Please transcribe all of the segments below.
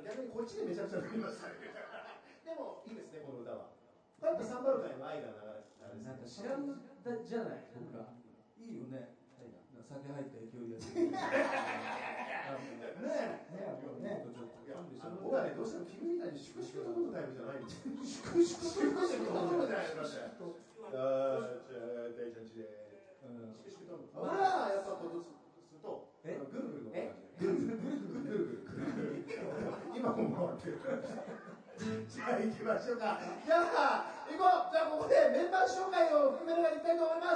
逆にこっちでめちゃくちゃなりましたね。でもいいですね、この歌は。これやっぱサンバルカイの愛が流れてたんです。 なんか知らんだじゃない、なんかいいよね。酒入った勢いでやってる。ねえ、僕はね、どうしても君みたいに粛々と飲むタイプじゃないんですよ。粛々と飲むじゃないですか。大ちゃんちで。俺はやっぱことすると、ぐるぐるのぐるぐる今も回ってる。じゃあ行きましょうか。じゃあ行こう。じゃあここでメンバー紹介を含めながらいきたいと思います。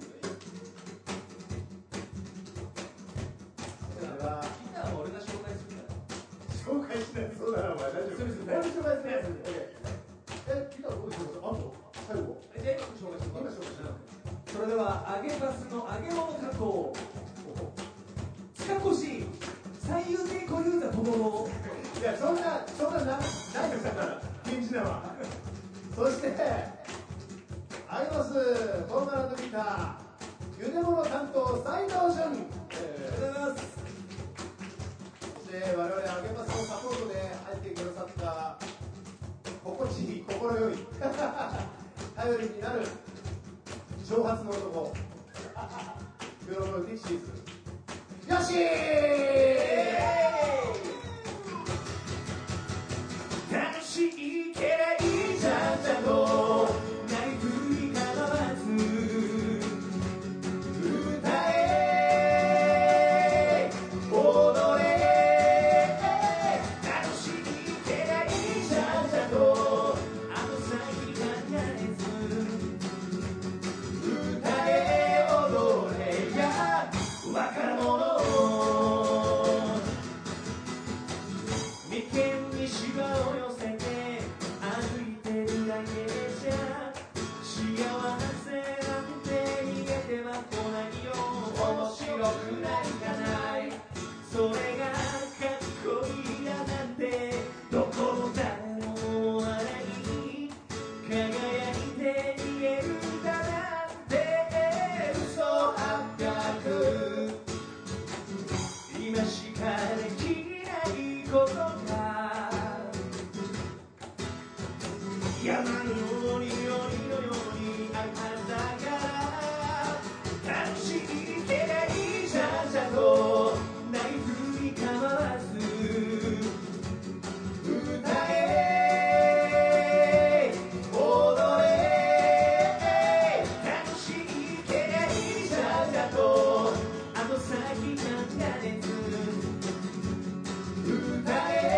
ギターは俺が紹介するから。 紹介しないそうだな、お前大丈夫。俺紹介するやつ。ギターどうでしょうか。あと最後。 じゃあ今紹介します。それでは揚げパスの揚げ物加工。塚越最優先小遊三友の。 いやそんなないですからピンチは。そしてアイマスボーカル&ギターゆで物担当斉藤俊。ありがとうございます。そして我々揚げますのサポートで入ってくださった心地いい心よい頼りになる挑発の男プロのディキシーズよし楽しいけりゃいいじゃんじゃとナイフにかまわず歌え踊れ楽しいけりゃいいじゃんじゃとあの先考えず歌え踊れや若者眉間にシワを寄せて歩いてるだけじゃ幸せなんて逃げては来ないよ面白くなんかないそれがかっこいいだなんてどこの誰もあれに輝いて逃げるんだなんて嘘八百今しかできないことが山のように夜のようにあるはずだから楽しいけりゃいいじゃんじゃとナイフにかまわず歌え踊れ楽しいけりゃいいじゃんじゃとあの先考えず歌え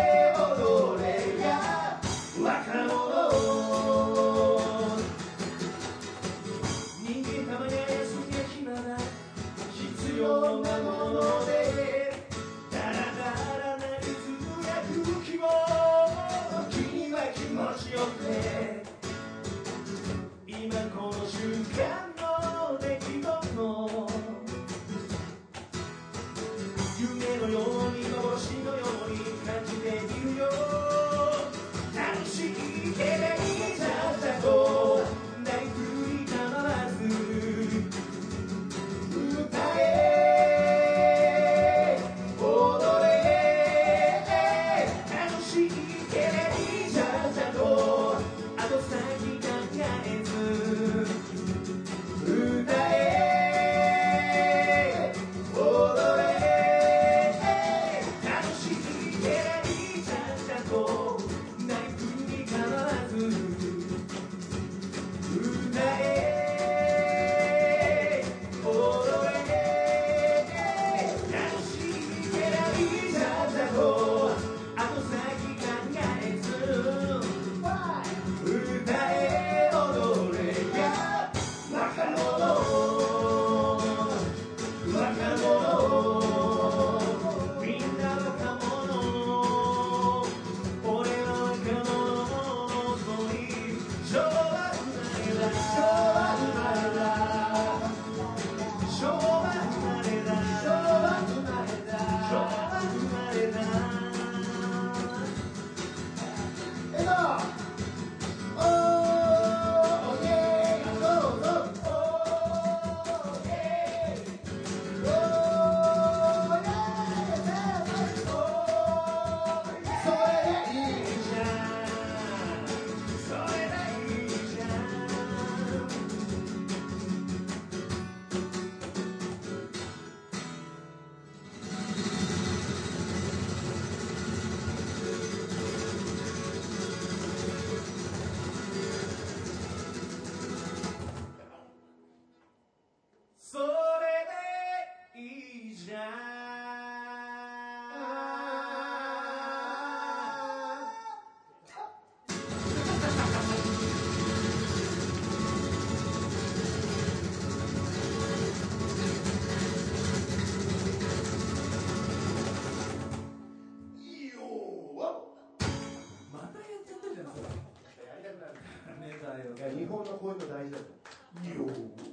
れをいや日本のこういうの大事だと。よー